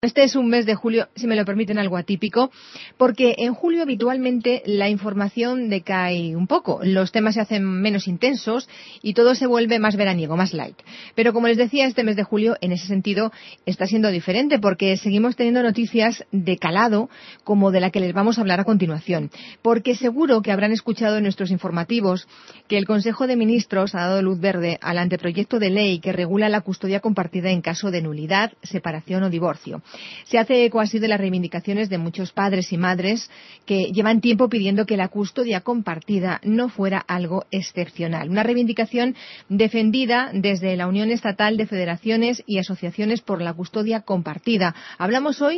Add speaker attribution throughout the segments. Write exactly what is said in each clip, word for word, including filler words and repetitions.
Speaker 1: Este es un mes de julio, si me lo permiten, algo atípico, porque en julio habitualmente la información decae un poco, los temas se hacen menos intensos y todo se vuelve más veraniego, más light. Pero como les decía, este mes de julio, en ese sentido, está siendo diferente, porque seguimos teniendo noticias de calado, como de la que les vamos a hablar a continuación. Porque seguro que habrán escuchado en nuestros informativos que el Consejo de Ministros ha dado luz verde al anteproyecto de ley que regula la custodia compartida en caso de nulidad, separación o divorcio. Se hace eco así de las reivindicaciones de muchos padres y madres que llevan tiempo pidiendo que la custodia compartida no fuera algo excepcional. Una reivindicación defendida desde la Unión Estatal de Federaciones y Asociaciones por la Custodia Compartida. Hablamos hoy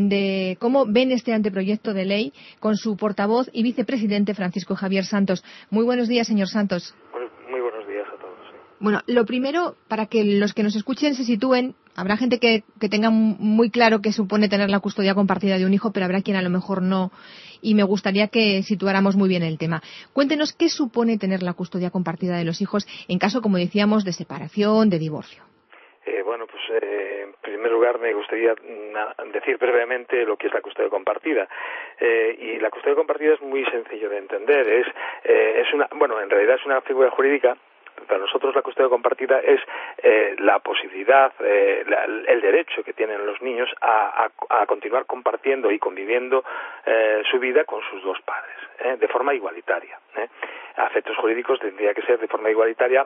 Speaker 1: de cómo ven este anteproyecto de ley con su portavoz y vicepresidente Francisco Javier Santos. Muy buenos días, señor Santos.
Speaker 2: Muy buenos días a todos. Sí.
Speaker 1: Bueno, lo primero, para que los que nos escuchen se sitúen, habrá gente que, que tenga muy claro qué supone tener la custodia compartida de un hijo, pero habrá quien a lo mejor no, y me gustaría que situáramos muy bien el tema. Cuéntenos qué supone tener la custodia compartida de los hijos en caso, como decíamos, de separación, de divorcio.
Speaker 2: Eh, bueno, pues eh, en primer lugar me gustaría decir brevemente lo que es la custodia compartida. Eh, y la custodia compartida es muy sencillo de entender. Es, eh, es una, bueno, en realidad es una figura jurídica. Para nosotros la custodia compartida es eh, la posibilidad, eh, la, el derecho que tienen los niños a, a, a continuar compartiendo y conviviendo eh, su vida con sus dos padres, eh, de forma igualitaria. Eh. A efectos jurídicos tendría que ser de forma igualitaria,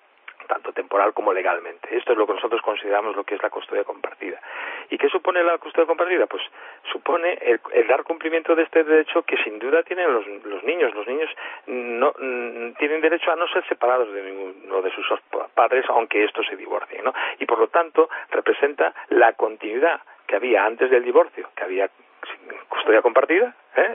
Speaker 2: tanto temporal como legalmente. Esto es lo que nosotros consideramos lo que es la custodia compartida. ¿Y qué supone la custodia compartida? Pues supone el, el dar cumplimiento de este derecho que sin duda tienen los, los niños. Los niños no mm, tienen derecho a no ser separados de ninguno de sus padres, aunque estos se divorcien, ¿no? Y por lo tanto representa la continuidad que había antes del divorcio, que había custodia compartida, ¿eh?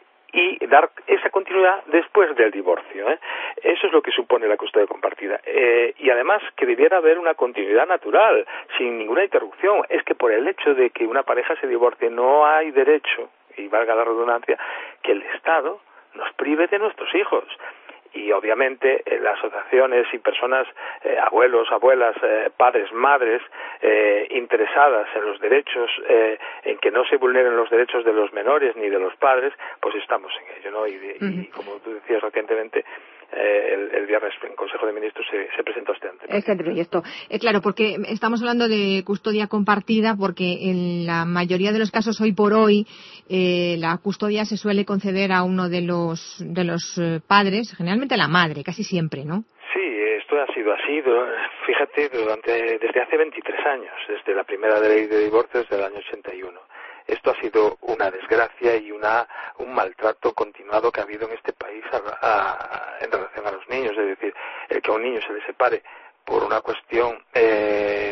Speaker 2: y dar esa continuidad después del divorcio, ¿eh? Eso es lo que supone la custodia compartida. Eh, y además que debiera haber una continuidad natural, sin ninguna interrupción. Es que por el hecho de que una pareja se divorcie no hay derecho, y valga la redundancia, que el Estado nos prive de nuestros hijos. Y obviamente eh, las asociaciones y personas, eh, abuelos, abuelas, eh, padres, madres, eh, interesadas en los derechos, eh, en que no se vulneren los derechos de los menores ni de los padres, pues estamos en ello, ¿no? Y, uh-huh. y como tú decías recientemente, eh, el, el viernes en Consejo de Ministros se, se presentó este anteproyecto.
Speaker 1: Este anteproyecto. Eh, claro, porque estamos hablando de custodia compartida, porque en la mayoría de los casos hoy por hoy eh, la custodia se suele conceder a uno de los de los eh, padres, generalmente a la madre, casi siempre, ¿no?
Speaker 2: Sí, esto ha sido así, fíjate, durante desde hace veintitrés años, desde la primera ley de divorcios del año ochenta y uno. Esto ha sido una desgracia y una un maltrato continuado que ha habido en este país a, a, en relación a los niños. Es decir, el que a un niño se le separe por una cuestión eh,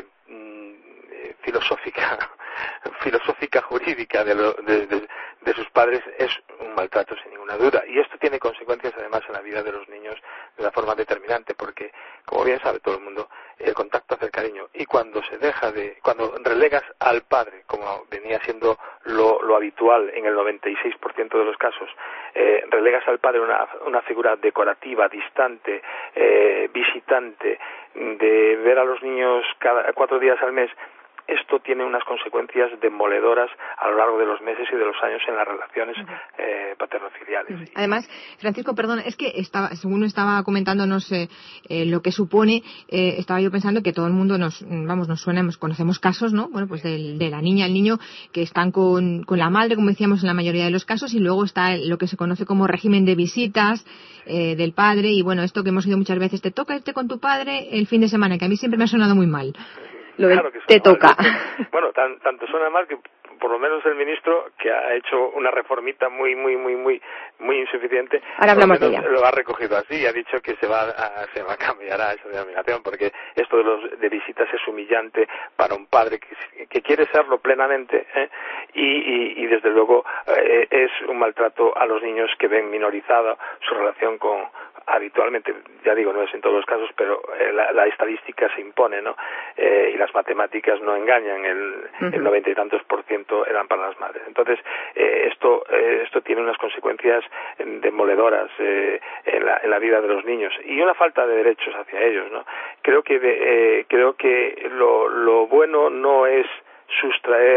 Speaker 2: filosófica, filosófica jurídica de, lo, de, de, de sus padres es un maltrato sin ninguna duda. Y esto tiene consecuencias además en la vida de los niños de una forma determinante, porque, como bien sabe todo el mundo, el contacto hace el cariño. Y cuando se deja de, cuando relegas al padre, como venía siendo lo, lo habitual en el noventa y seis por ciento de los casos, eh, relegas al padre una, una figura decorativa, distante, eh, visitante, de ver a los niños cada cuatro días al mes, esto tiene unas consecuencias demoledoras a lo largo de los meses y de los años en las relaciones eh, paterno-filiales.
Speaker 1: Además, Francisco, perdón, es que estaba, según estaba comentándonos eh, eh, lo que supone, eh, estaba yo pensando que todo el mundo nos, vamos, nos suena, nos conocemos casos, ¿no? Bueno, pues de, de la niña, el niño que están con, con la madre, como decíamos en la mayoría de los casos, y luego está lo que se conoce como régimen de visitas eh, del padre, y bueno, esto que hemos oído muchas veces, te toca irte con tu padre el fin de semana, que a mí siempre me ha sonado muy mal. Lo
Speaker 2: claro que
Speaker 1: te toca.
Speaker 2: Mal. Bueno, tan, tanto suena mal que por lo menos el ministro, que ha hecho una reformita muy, muy, muy, muy, muy insuficiente,
Speaker 1: ahora hablamos de ella,
Speaker 2: lo ha recogido así y ha dicho que se va a, se va a cambiar a esa denominación, porque esto de los de visitas es humillante para un padre que, que quiere serlo plenamente, ¿eh? y, y, y desde luego eh, es un maltrato a los niños que ven minorizada su relación con, habitualmente, ya digo, no es en todos los casos, pero eh, la, la estadística se impone, ¿no? Eh, y las matemáticas no engañan, el, uh-huh. el noventa y tantos por ciento eran para las madres. Entonces, eh, esto eh, esto tiene unas consecuencias demoledoras eh, en, la, en la vida de los niños y una falta de derechos hacia ellos, ¿no? Creo que de, eh, creo que lo, lo bueno no es sustraer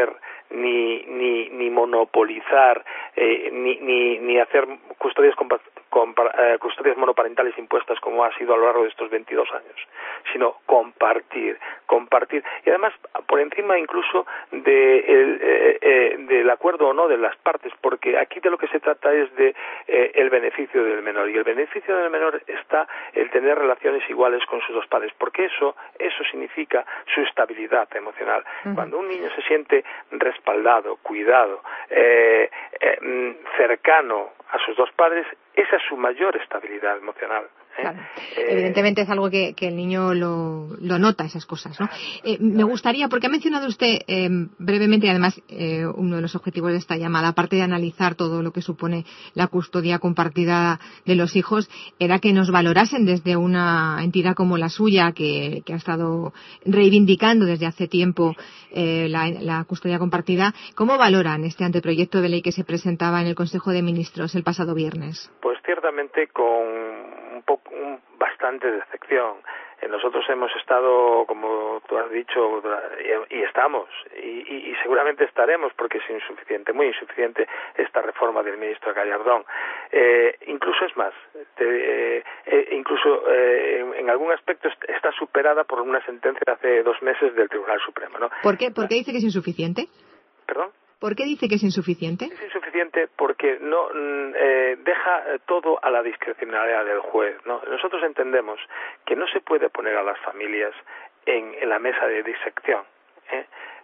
Speaker 2: ni ni ni monopolizar eh, ni, ni ni hacer custodias compa Compar, eh, custodias monoparentales impuestas como ha sido a lo largo de estos veintidós años, sino compartir, compartir y además por encima incluso de el, eh, eh, del acuerdo o no de las partes, porque aquí de lo que se trata es de eh, el beneficio del menor, y el beneficio del menor está el tener relaciones iguales con sus dos padres, porque eso eso significa su estabilidad emocional. Uh-huh. Cuando un niño se siente respaldado, cuidado, eh, eh, cercano a sus dos padres, esa es su mayor estabilidad emocional. ¿eh?
Speaker 1: Claro. Eh, Evidentemente es algo que, que el niño lo, lo nota, esas cosas, ¿no? Eh, me gustaría, porque ha mencionado usted eh, brevemente, y además eh, uno de los objetivos de esta llamada, aparte de analizar todo lo que supone la custodia compartida de los hijos, era que nos valorasen desde una entidad como la suya, que, que ha estado reivindicando desde hace tiempo eh, la, la custodia compartida. ¿Cómo valoran este anteproyecto de ley que se presentaba en el Consejo de Ministros el pasado viernes?
Speaker 2: Pues ciertamente con un poco, un, bastante decepción. Nosotros hemos estado, como tú has dicho, y, y estamos, y, y, y seguramente estaremos, porque es insuficiente, muy insuficiente esta reforma del ministro Gallardón. Eh, incluso es más, te, eh, incluso eh, en, en algún aspecto está superada por una sentencia de hace dos meses del Tribunal Supremo, ¿no?
Speaker 1: ¿Por qué, ¿Por qué dice que es insuficiente?
Speaker 2: ¿Perdón?
Speaker 1: ¿Por qué dice que es insuficiente?
Speaker 2: Es insuficiente porque no eh, deja todo a la discrecionalidad del juez, ¿no? Nosotros entendemos que no se puede poner a las familias en, en la mesa de disección ¿eh?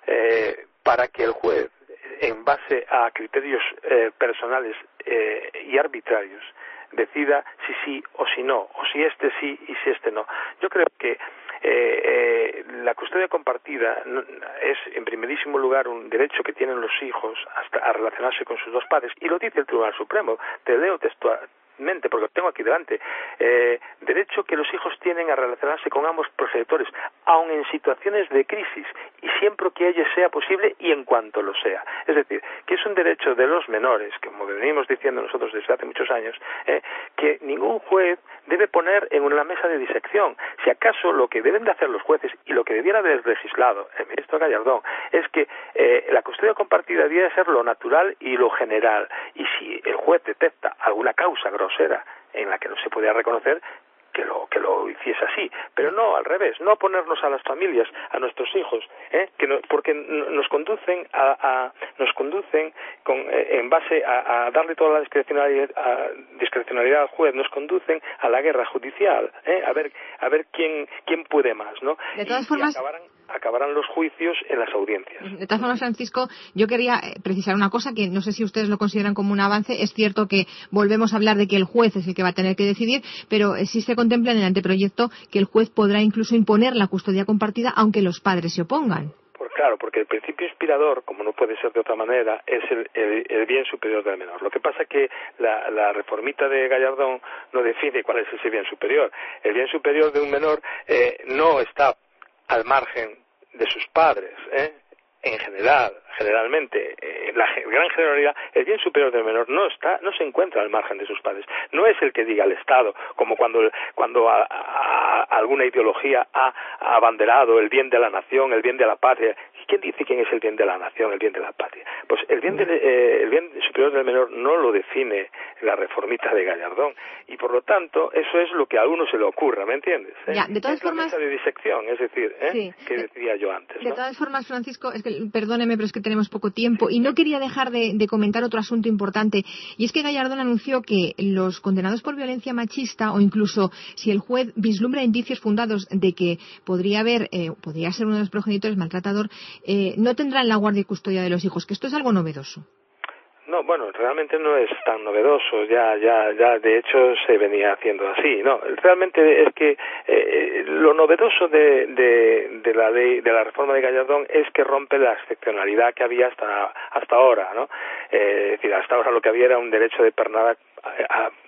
Speaker 2: Eh, para que el juez, en base a criterios eh, personales eh, y arbitrarios, decida si sí o si no, o si este sí y si este no. Yo creo que Eh, eh, la custodia compartida es, en primerísimo lugar, un derecho que tienen los hijos hasta a relacionarse con sus dos padres, y lo dice el Tribunal Supremo. Te leo textualmente, porque lo tengo aquí delante. Eh, derecho que los hijos tienen a relacionarse con ambos progenitores, aun en situaciones de crisis, y siempre que ello sea posible y en cuanto lo sea. Es decir, que es un derecho de los menores, que como venimos diciendo nosotros desde hace muchos años, eh, que ningún juez debe poner en una mesa de disección. Si acaso lo que deben de hacer los jueces, y lo que debiera haber legislado el ministro Gallardón, es que eh, la custodia compartida debiera ser lo natural y lo general, y si el juez detecta alguna causa grosera en la que no se podía reconocer, que lo que lo hiciese así, pero no al revés, no ponernos a las familias, a nuestros hijos, ¿eh? que no, porque nos conducen a, a nos conducen con, eh, en base a, a darle toda la discrecionalidad, a, discrecionalidad al juez, nos conducen a la guerra judicial, ¿eh? a ver a ver quién quién puede más, ¿no?
Speaker 1: De todas
Speaker 2: y,
Speaker 1: formas,
Speaker 2: y acabarán acabarán los juicios en las audiencias.
Speaker 1: De todas formas, Francisco, yo quería precisar una cosa que no sé si ustedes lo consideran como un avance. Es cierto que volvemos a hablar de que el juez es el que va a tener que decidir, pero sí se contempla en el anteproyecto que el juez podrá incluso imponer la custodia compartida aunque los padres se opongan.
Speaker 2: Pues claro, porque el principio inspirador, como no puede ser de otra manera, es el, el, el bien superior del menor. Lo que pasa es que la, la reformita de Gallardón no define cuál es ese bien superior. El bien superior de un menor eh, no está al margen de sus padres, ¿eh? En general, generalmente, eh, la gran generalidad, el bien superior del menor no está, no se encuentra al margen de sus padres. No es el que diga el Estado, como cuando cuando a, a, a alguna ideología ha, ha abanderado el bien de la nación, el bien de la patria. ¿Quién dice quién es el bien de la nación, el bien de la patria? Pues el bien, de, eh, el bien superior del menor no lo define la reformita de Gallardón, y por lo tanto eso es lo que a uno se le ocurra, ¿me entiendes? ¿Eh?
Speaker 1: Ya, de todas
Speaker 2: es
Speaker 1: formas,
Speaker 2: la mesa de disección, es decir, ¿eh? Sí. que decía yo antes, ¿no?
Speaker 1: De todas formas, Francisco, es que perdóneme, pero es que tenemos poco tiempo y no quería dejar de, de comentar otro asunto importante, y es que Gallardón anunció que los condenados por violencia machista, o incluso si el juez vislumbra indicios fundados de que podría haber, eh, podría ser uno de los progenitores maltratador, eh, no tendrán la guardia y custodia de los hijos, que esto es algo novedoso.
Speaker 2: No, bueno, realmente no es tan novedoso, ya, ya, ya, de hecho se venía haciendo así, no, realmente es que eh, lo novedoso de, de, de la ley, de la reforma de Gallardón es que rompe la excepcionalidad que había hasta, hasta ahora, ¿no? Eh, es decir, hasta ahora lo que había era un derecho de pernada a, a,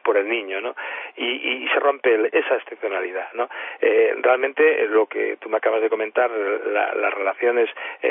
Speaker 2: por el niño, ¿no? Y, y se rompe el, esa excepcionalidad, ¿no? Eh, realmente lo que tú me acabas de comentar, la, las relaciones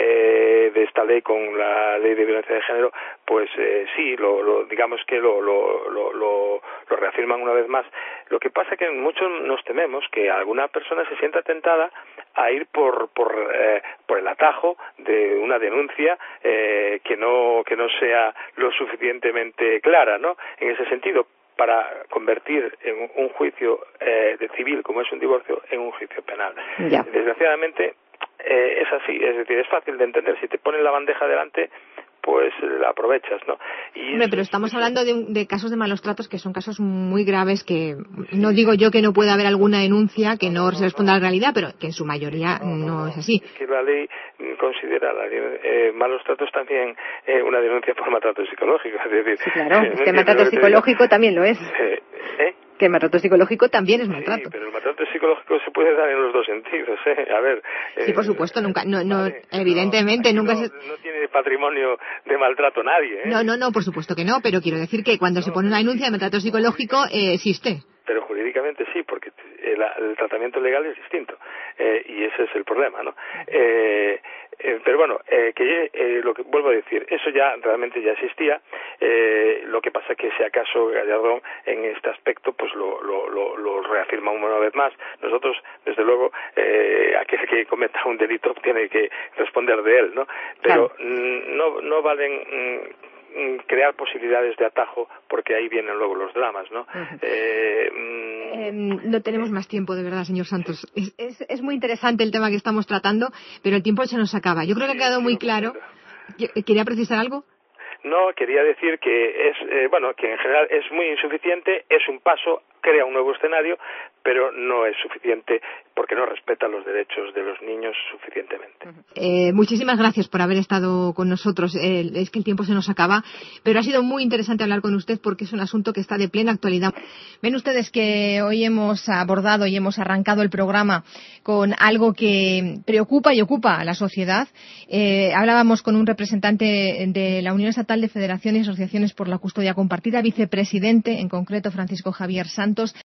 Speaker 2: eh, de esta ley con la ley de violencia de género, pues eh, sí, lo, lo, digamos que lo, lo, lo, lo, lo reafirman una vez más. Lo que pasa es que muchos nos tememos que alguna persona se sienta tentada a ir por por, eh, por el atajo de una denuncia eh, que no que no sea lo suficientemente clara, ¿no? En ese sentido, para convertir en un juicio eh, de civil, como es un divorcio, en un juicio penal.
Speaker 1: Ya.
Speaker 2: Desgraciadamente eh, es así, es decir, es fácil de entender. Si te ponen la bandeja delante, pues la aprovechas, ¿no? Y
Speaker 1: Hombre, pero estamos hablando de, un, de casos de malos tratos que son casos muy graves que no digo yo que no pueda haber alguna denuncia que no, no se responda no. a la realidad, pero que en su mayoría no, no, no es así.
Speaker 2: Es que la ley considera la, eh, malos tratos también eh, una denuncia por maltrato psicológico. Es decir,
Speaker 1: sí, claro, es que el maltrato psicológico también lo es.
Speaker 2: Eh, ¿eh?
Speaker 1: Que el maltrato psicológico también es maltrato.
Speaker 2: Sí, pero el maltrato psicológico se puede dar en los dos sentidos, ¿eh? A ver...
Speaker 1: Sí,
Speaker 2: eh,
Speaker 1: por supuesto, nunca, no, no,
Speaker 2: vale,
Speaker 1: evidentemente,
Speaker 2: no,
Speaker 1: nunca
Speaker 2: no,
Speaker 1: se...
Speaker 2: no tiene patrimonio de maltrato nadie, ¿eh?
Speaker 1: No, no, no, por supuesto que no, pero quiero decir que cuando no, se pone una denuncia de maltrato psicológico, eh, existe.
Speaker 2: Pero jurídicamente sí, porque el, el tratamiento legal es distinto, eh, y ese es el problema, ¿no? Eh, eh, pero bueno, eh, que eh, lo que vuelvo a decir, eso ya realmente ya existía. Eh, lo que pasa es que si acaso Gallardón en este aspecto pues lo, lo, lo, lo reafirma una vez más. Nosotros, desde luego, eh, aquel que cometa un delito tiene que responder de él, ¿no? Pero claro. no no valen mm, crear posibilidades de atajo, porque ahí vienen luego los dramas, ¿no? Uh-huh. eh, mm,
Speaker 1: eh, no tenemos más tiempo, de verdad, señor Santos. Es, es, es muy interesante el tema que estamos tratando, pero el tiempo se nos acaba. Yo creo que ha quedado muy claro. ¿Quería precisar algo?
Speaker 2: No, quería decir que es, eh, bueno, que en general es muy insuficiente, es un paso, crea un nuevo escenario, pero no es suficiente porque no respeta los derechos de los niños suficientemente.
Speaker 1: Eh, muchísimas gracias por haber estado con nosotros. Eh, es que el tiempo se nos acaba, pero ha sido muy interesante hablar con usted porque es un asunto que está de plena actualidad. Ven ustedes que hoy hemos abordado y hemos arrancado el programa con algo que preocupa y ocupa a la sociedad. Eh, hablábamos con un representante de la Unión Estatal de Federaciones y Asociaciones por la Custodia Compartida, vicepresidente, en concreto Francisco Javier Santos.